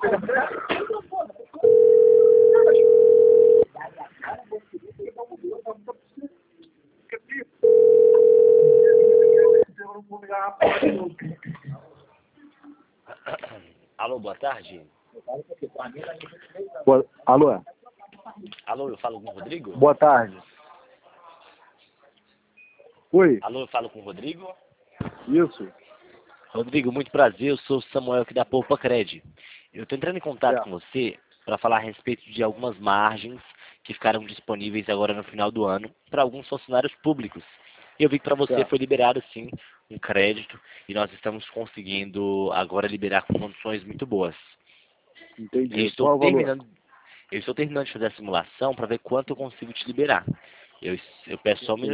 Alô, boa tarde. Alô? Alô, eu falo com o Rodrigo? Boa tarde. Oi? Alô, eu falo com o Rodrigo? Isso? Rodrigo, muito prazer, eu sou o Samuel aqui da Poupa Cred. Eu estou entrando em contato com você para falar a respeito de algumas margens que ficaram disponíveis agora no final do ano para alguns funcionários públicos. E eu vi que para você foi liberado sim um crédito e nós estamos conseguindo agora liberar com condições muito boas. Entendi. Eu estou terminando de fazer a simulação para ver quanto eu consigo te liberar. Eu peço só um minuto.